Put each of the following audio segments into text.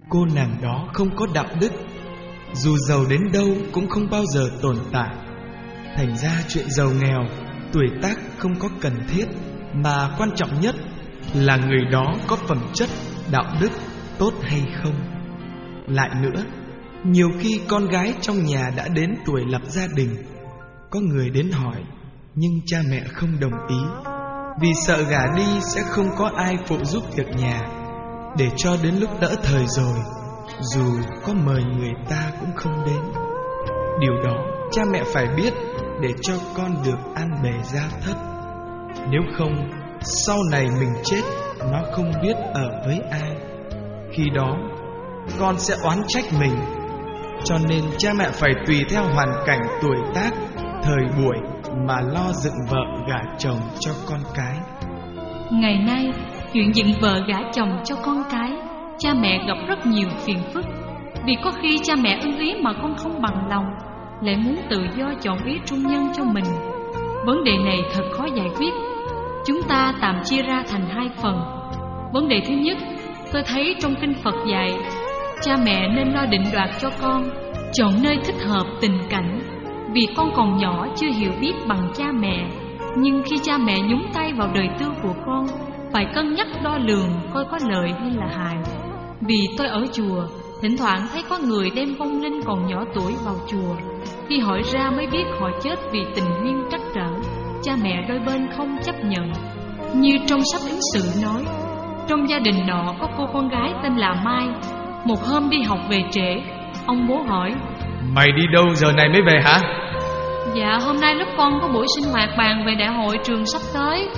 Cô nàng đó không có đạo đức, dù giàu đến đâu cũng không bao giờ tồn tại. Thành ra chuyện giàu nghèo, tuổi tác không có cần thiết, mà quan trọng nhất là người đó có phẩm chất, đạo đức tốt hay không. Lại nữa, nhiều khi con gái trong nhà đã đến tuổi lập gia đình, có người đến hỏi, nhưng cha mẹ không đồng ý, vì sợ gả đi sẽ không có ai phụ giúp việc nhà, để cho đến lúc đỡ thời rồi, dù có mời người ta cũng không đến. Điều đó cha mẹ phải biết, để cho con được an bề gia thất. Nếu không, sau này mình chết, nó không biết ở với ai. Khi đó con sẽ oán trách mình. Cho nên cha mẹ phải tùy theo hoàn cảnh, tuổi tác, thời buổi mà lo dựng vợ gả chồng cho con cái. Ngày nay, chuyện dựng vợ gả chồng cho con cái, cha mẹ gặp rất nhiều phiền phức. Vì có khi cha mẹ ưng ý mà con không bằng lòng, lại muốn tự do chọn ý trung nhân cho mình. Vấn đề này thật khó giải quyết. Chúng ta tạm chia ra thành hai phần. Vấn đề thứ nhất, tôi thấy trong kinh Phật dạy, cha mẹ nên lo định đoạt cho con, chọn nơi thích hợp tình cảnh. Vì con còn nhỏ chưa hiểu biết bằng cha mẹ, nhưng khi cha mẹ nhúng tay vào đời tư của con, phải cân nhắc đo lường coi có lợi hay là hại. Vì tôi ở chùa, thỉnh thoảng thấy có người đem vong linh còn nhỏ tuổi vào chùa. Khi hỏi ra mới biết họ chết vì tình duyên trắc trở, cha mẹ đôi bên không chấp nhận. Như trong sách ứng sự nói, trong gia đình nọ có cô con gái tên là Mai. Một hôm đi học về trễ, ông bố hỏi, mày đi đâu giờ này mới về hả? Dạ, hôm nay lớp con có buổi sinh hoạt bàn về đại hội trường sắp tới.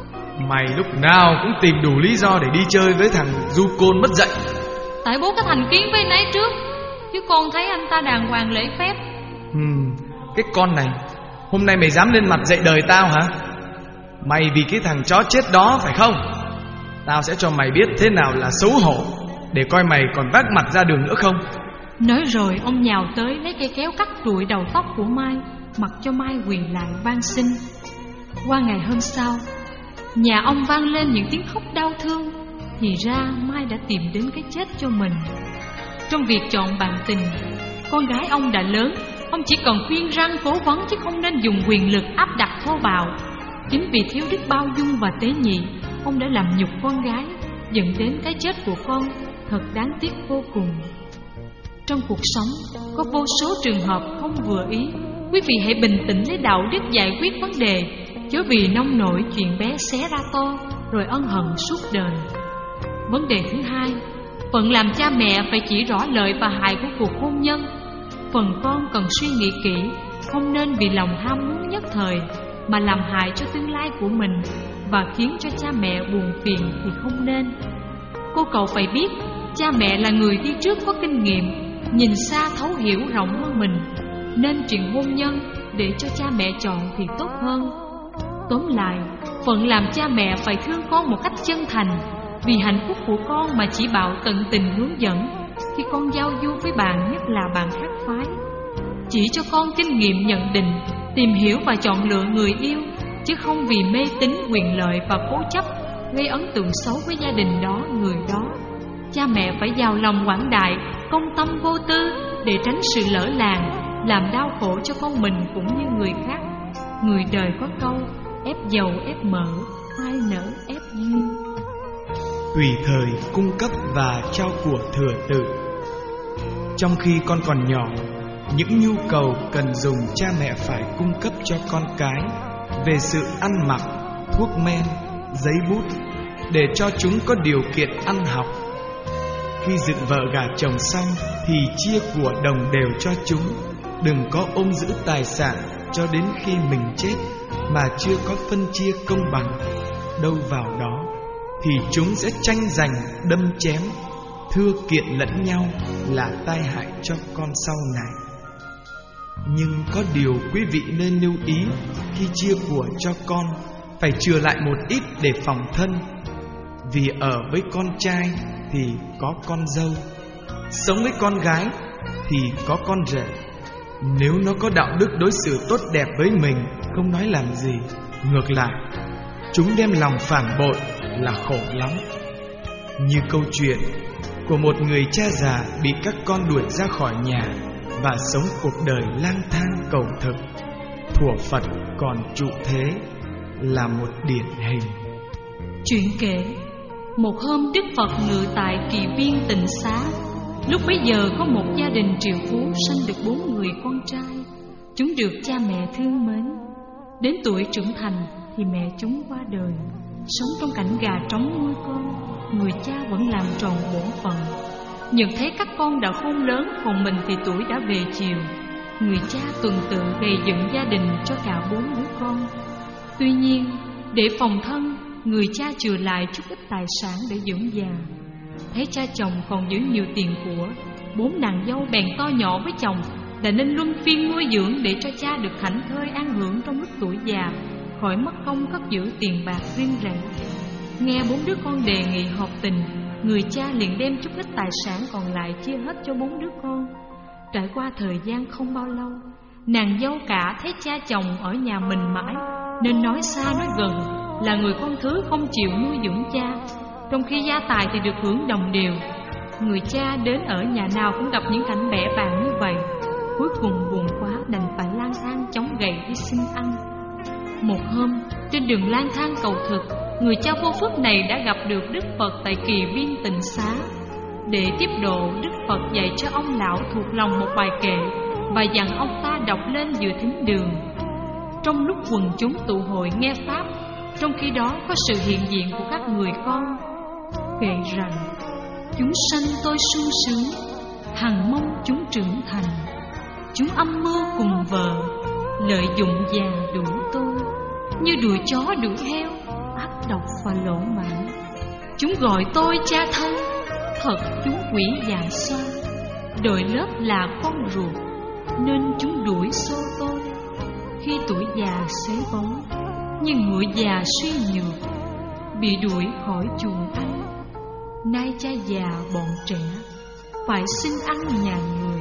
Mày lúc nào cũng tìm đủ lý do để đi chơi với thằng du côn mất dạy. Tại bố có thành kiến với anh ấy trước, chứ con thấy anh ta đàng hoàng lễ phép. Cái con này, hôm nay mày dám lên mặt dạy đời tao hả? Mày vì cái thằng chó chết đó phải không? Tao sẽ cho mày biết thế nào là xấu hổ, để coi mày còn vác mặt ra đường nữa không. Nói rồi ông nhào tới lấy cây kéo cắt trụi đầu tóc của Mai, mặc cho Mai quỳ lại van xin. Qua ngày hôm sau, nhà ông vang lên những tiếng khóc đau thương. Thì ra Mai đã tìm đến cái chết cho mình. Trong việc chọn bạn tình, con gái ông đã lớn, ông chỉ cần khuyên răn cố vấn, chứ không nên dùng quyền lực áp đặt thô bạo. Chính vì thiếu đức bao dung và tế nhị, ông đã làm nhục con gái, dẫn đến cái chết của con. Thật đáng tiếc vô cùng. Trong cuộc sống có vô số trường hợp không vừa ý. Quý vị hãy bình tĩnh lấy đạo đức giải quyết vấn đề, chớ vì nông nổi chuyện bé xé ra to, rồi ân hận suốt đời. Vấn đề thứ hai, phận làm cha mẹ phải chỉ rõ lợi và hại của cuộc hôn nhân. Phần con cần suy nghĩ kỹ, không nên vì lòng ham muốn nhất thời mà làm hại cho tương lai của mình và khiến cho cha mẹ buồn phiền thì không nên. Cô cậu phải biết, cha mẹ là người đi trước có kinh nghiệm, nhìn xa thấu hiểu rộng hơn mình, nên chuyện hôn nhân để cho cha mẹ chọn thì tốt hơn. Tóm lại, phận làm cha mẹ phải thương con một cách chân thành, vì hạnh phúc của con mà chỉ bảo tận tình hướng dẫn. Khi con giao du với bạn, nhất là bạn khác phái, chỉ cho con kinh nghiệm nhận định, tìm hiểu và chọn lựa người yêu, chứ không vì mê tín quyền lợi và cố chấp gây ấn tượng xấu với gia đình đó, người đó. Cha mẹ phải giàu lòng quảng đại, công tâm vô tư, để tránh sự lỡ làng, làm đau khổ cho con mình cũng như người khác. Người đời có câu, ép dầu ép mỡ, ai nỡ ép duyên. Tùy thời cung cấp và trao của thừa tự. Trong khi con còn nhỏ, những nhu cầu cần dùng cha mẹ phải cung cấp cho con cái về sự ăn mặc, thuốc men, giấy bút, để cho chúng có điều kiện ăn học. Khi dựng vợ gả chồng xong thì chia của đồng đều cho chúng. Đừng có ôm giữ tài sản cho đến khi mình chết mà chưa có phân chia công bằng. Đâu vào đó thì chúng sẽ tranh giành, đâm chém, thưa kiện lẫn nhau, là tai hại cho con sau này. Nhưng có điều quý vị nên lưu ý, khi chia của cho con phải chừa lại một ít để phòng thân. Vì ở với con trai thì có con dâu, sống với con gái thì có con rể. Nếu nó có đạo đức đối xử tốt đẹp với mình, không nói làm gì, ngược lại chúng đem lòng phản bội là khổ lắm. Như câu chuyện của một người cha già bị các con đuổi ra khỏi nhà và sống cuộc đời lang thang cầu thực. Thuở Phật còn trụ thế là một điển hình. Chuyện kể, một hôm Đức Phật ngự tại Kỳ Viên Tịnh Xá. Lúc bấy giờ có một gia đình triệu phú sanh được 4 người con trai. Chúng được cha mẹ thương mến. Đến tuổi trưởng thành thì mẹ chúng qua đời. Sống trong cảnh gà trống nuôi con, người cha vẫn làm tròn bổn phận. Nhận thấy các con đã khôn lớn, còn mình thì tuổi đã về chiều. Người cha tuần tự gây dựng gia đình cho cả 4 đứa con. Tuy nhiên, để phòng thân, người cha chừa lại chút ít tài sản để dưỡng già. Thấy cha chồng còn giữ nhiều tiền của, 4 nàng dâu bèn to nhỏ với chồng là nên luân phiên nuôi dưỡng để cho cha được thảnh thơi an hưởng trong lúc tuổi già, khỏi mất công cất giữ tiền bạc riêng rẽ. Nghe 4 đứa con đề nghị hợp tình, người cha liền đem chút ít tài sản còn lại chia hết cho 4 đứa con. Trải qua thời gian không bao lâu, nàng dâu cả thấy cha chồng ở nhà mình mãi, nên nói xa nói gần là người con thứ không chịu nuôi dưỡng cha, trong khi gia tài thì được hưởng đồng đều. Người cha đến ở nhà nào cũng gặp những cảnh bẽ bàng như vậy. Cuối cùng buồn quá đành phải lang thang chống gậy đi xin ăn. Một hôm, trên đường lang thang cầu thực, người cha vô phước này đã gặp được Đức Phật tại Kỳ Viên Tịnh Xá. Để tiếp độ, Đức Phật dạy cho ông lão thuộc lòng một bài kệ và dặn ông ta đọc lên giữa thính đường. Trong lúc quần chúng tụ hội nghe pháp, trong khi đó có sự hiện diện của các người con, kệ rằng: chúng sanh tôi sung sướng, hằng mong chúng trưởng thành. Chúng âm mưu cùng vợ, lợi dụng già đuổi tôi, như đuổi chó đuổi heo, ác độc và lỗ mãn. Chúng gọi tôi cha thân, thật chúng quỷ dạ xoa. Đội lớp là con ruột, nên chúng đuổi xô tôi. Khi tuổi già xế bóng, như ngựa già suy nhược, bị đuổi khỏi chuồng ăn. Nay cha già bọn trẻ, phải xin ăn nhà người.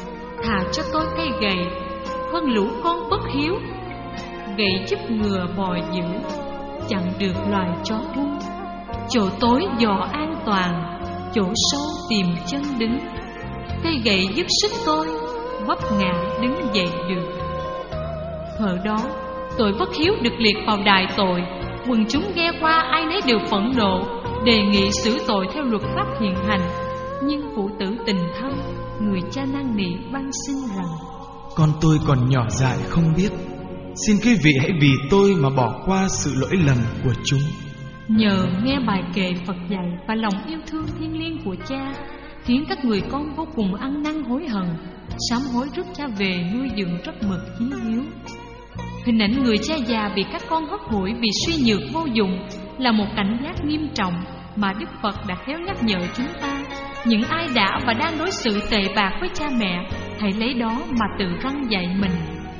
Thà cho tôi cây gậy, hơn lũ con bất hiếu. Gậy giúp ngừa bò dữ, chặn được loài chó hung. Chỗ tối dò an toàn, chỗ sâu tìm chân đứng. Cây gậy giúp sức tôi, vấp ngã đứng dậy được. Thời đó, tội bất hiếu được liệt vào đại tội. Quần chúng nghe qua ai nấy đều phẫn nộ, đề nghị xử tội theo luật pháp hiện hành. Nhưng phụ tử tình thân, người cha năn nỉ van xin rằng: con tôi còn nhỏ dại không biết, xin quý vị hãy vì tôi mà bỏ qua sự lỗi lầm của chúng. Nhờ nghe bài kệ Phật dạy và lòng yêu thương thiêng liêng của cha, khiến các người con vô cùng ăn năn hối hận, sám hối rước cha về nuôi dưỡng rất mực chí hiếu. Hình ảnh người cha già bị các con hất hủi vì suy nhược vô dụng là một cảnh giác nghiêm trọng mà Đức Phật đã khéo nhắc nhở chúng ta. Những ai đã và đang đối xử tệ bạc với cha mẹ, hãy lấy đó mà tự răn dạy mình.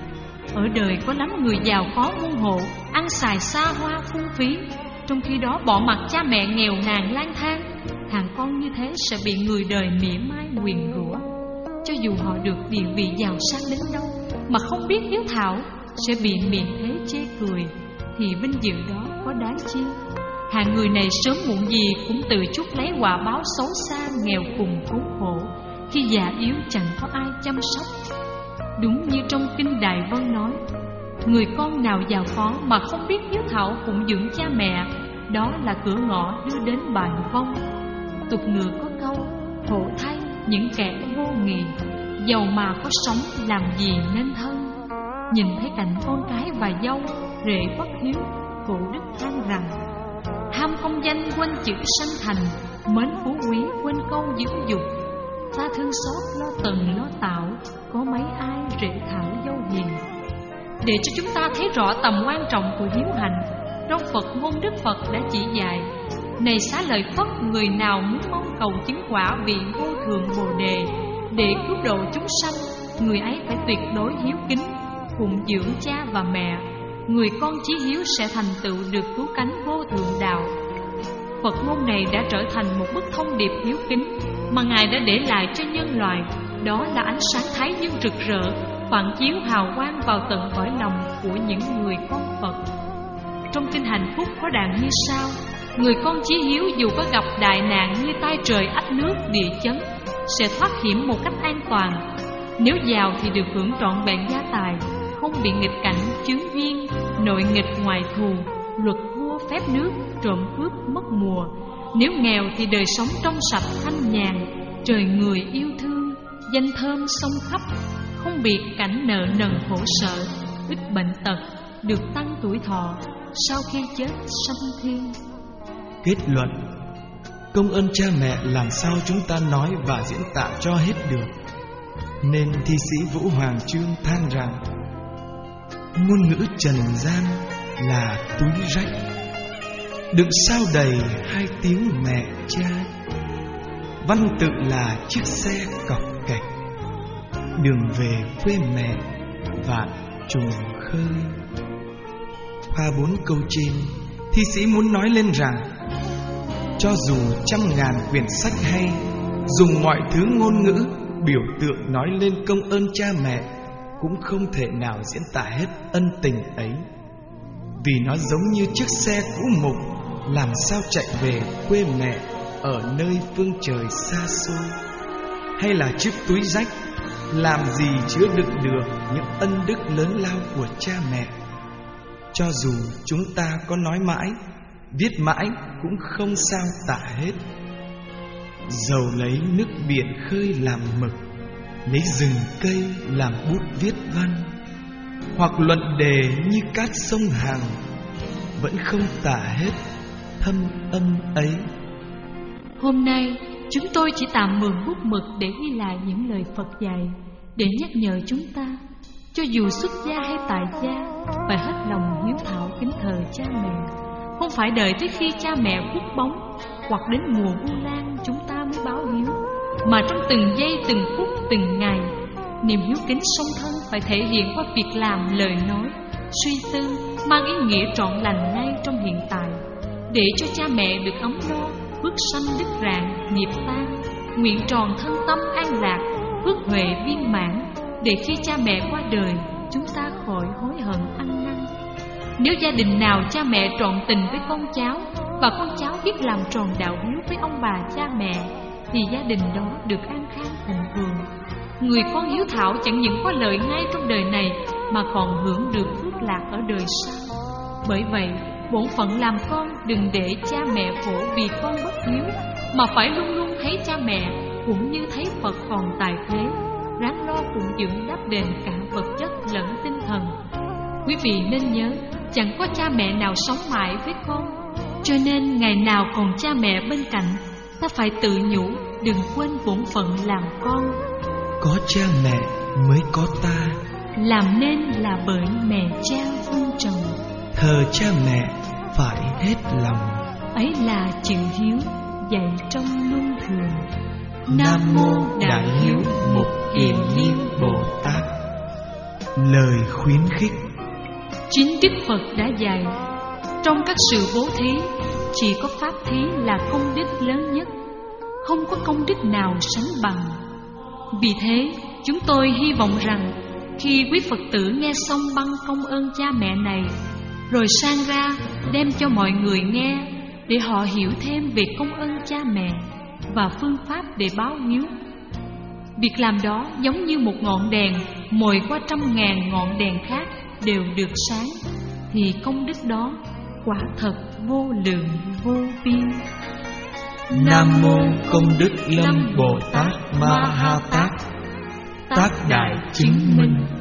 Ở đời có lắm người giàu có muôn hộ, ăn xài xa hoa phung phí, trong khi đó bỏ mặc cha mẹ nghèo nàn lang thang. Hàng con như thế sẽ bị người đời mỉa mai nguyền rủa. Cho dù họ được địa vị giàu sang đến đâu mà không biết hiếu thảo, sẽ bị miệng thế chê cười, thì vinh dự đó có đáng chi. Hạng người này sớm muộn gì cũng tự chuốc lấy quả báo xấu xa, nghèo cùng khốn khổ, khi già yếu chẳng có ai chăm sóc. Đúng như trong kinh Đại Vân nói: người con nào giàu có mà không biết hiếu thảo phụng dưỡng cha mẹ, đó là cửa ngõ đưa đến bại vong. Tục ngữ có câu: khổ thay những kẻ vô nghị, giàu mà có sống làm gì nên thân. Nhìn thấy cảnh con cái và dâu rể bất hiếu, Cổ Đức than rằng: ham công danh quên chữ sanh thành, mến phú quý quên câu dưỡng dục. Ta thương xót lo tần lo tạo, có mấy ai rể thảo dâu hiền. Để cho chúng ta thấy rõ tầm quan trọng của hiếu hạnh, trong Phật ngôn Đức Phật đã chỉ dạy: này xá lợi Phất, người nào muốn mong cầu chứng quả vị vô thượng Bồ Đề để cứu độ chúng sanh, người ấy phải tuyệt đối hiếu kính, phụng dưỡng cha và mẹ. Người con chí hiếu sẽ thành tựu được cứu cánh vô thượng đạo. Phật ngôn này đã trở thành một bức thông điệp hiếu kính mà Ngài đã để lại cho nhân loại. Đó là ánh sáng thái dương rực rỡ, phản chiếu hào quang vào tận cõi lòng của những người con Phật. Trong kinh Hạnh Phúc có đoạn như sau: Người con chí hiếu dù có gặp đại nạn như tai trời ách nước địa chấn, sẽ thoát hiểm một cách an toàn. Nếu giàu thì được hưởng trọn vẹn gia tài, không bị nghịch cảnh chướng duyên, nội nghịch ngoại thù, luật vua phép nước, trộm cướp mất mùa. Nếu nghèo thì đời sống trong sạch thanh nhàn, trời người yêu thương, danh thơm sông khắp, không bị cảnh nợ nần khổ sở, ít bệnh tật, được tăng tuổi thọ, sau khi chết sanh thiên. Kết luận, công ơn cha mẹ làm sao chúng ta nói và diễn tả cho hết được. Nên thi sĩ Vũ Hoàng Chương than rằng ngôn ngữ trần gian là túi rách, đựng sao đầy hai tiếng mẹ cha. Văn tự là chiếc xe cọc cạch, đường về quê mẹ vạn trùng khơi. Qua 4 câu trên, thi sĩ muốn nói lên rằng cho dù trăm ngàn quyển sách hay, dùng mọi thứ ngôn ngữ, biểu tượng nói lên công ơn cha mẹ, cũng không thể nào diễn tả hết ân tình ấy. Vì nó giống như chiếc xe cũ mục, làm sao chạy về quê mẹ ở nơi phương trời xa xôi. Hay là chiếc túi rách, làm gì chứa đựng được những ân đức lớn lao của cha mẹ. Cho dù chúng ta có nói mãi, viết mãi cũng không sao tả hết. Dầu lấy nước biển khơi làm mực, lấy rừng cây làm bút viết văn, hoặc luận đề như cát sông Hằng, vẫn không tả hết thâm ân ấy. Hôm nay chúng tôi chỉ tạm mượn bút mực để ghi lại những lời Phật dạy, để nhắc nhở chúng ta, cho dù xuất gia hay tại gia, phải hết lòng hiếu thảo kính thờ cha mẹ. Không phải đợi tới khi cha mẹ khuất bóng, hoặc đến mùa vu lan chúng ta mới báo hiếu, mà trong từng giây, từng phút, từng ngày, niềm hiếu kính song thân phải thể hiện qua việc làm, lời nói, suy tư, mang ý nghĩa trọn lành ngay trong hiện tại, để cho cha mẹ được ấm no, phước sanh đức rạng, nghiệp tan, nguyện tròn thân tâm an lạc, phước huệ viên mãn, để khi cha mẹ qua đời, chúng ta khỏi hối hận ăn năn. Nếu gia đình nào cha mẹ trọn tình với con cháu, và con cháu biết làm tròn đạo hiếu với ông bà cha mẹ, thì gia đình đó được an khang thịnh vượng. Người con hiếu thảo chẳng những có lợi ngay trong đời này, mà còn hưởng được phước lạc ở đời sau. Bởi vậy, bổn phận làm con đừng để cha mẹ khổ vì con bất hiếu, mà phải luôn luôn thấy cha mẹ cũng như thấy Phật còn tại thế, ráng lo phụng dưỡng đáp đền cả vật chất lẫn tinh thần. Quý vị nên nhớ, chẳng có cha mẹ nào sống mãi với con, cho nên ngày nào còn cha mẹ bên cạnh, ta phải tự nhủ đừng quên bổn phận làm con. Có cha mẹ mới có ta, làm nên là bởi mẹ cha vun trồng. thờ cha mẹ phải hết lòng, ấy là chữ hiếu dạy trong luân thường. Nam Mô Đại Hiếu Mục Kiền Liên Bồ Tát. Lời khuyến khích. Chính Đức Phật đã dạy, trong các sự bố thí, chỉ có pháp thí là công đức lớn nhất, không có công đức nào sánh bằng. Vì thế, chúng tôi hy vọng rằng khi quý Phật tử nghe xong băng công ơn cha mẹ này, rồi sang ra đem cho mọi người nghe, để họ hiểu thêm về công ơn cha mẹ và phương pháp để báo hiếu. Việc làm đó giống như một ngọn đèn mồi qua trăm ngàn ngọn đèn khác đều được sáng, thì công đức đó quả thật vô lượng vô biên. Nam Mô Công Đức Lâm Bồ Tát Ma Ha Tát, Tác Đại Chứng Minh.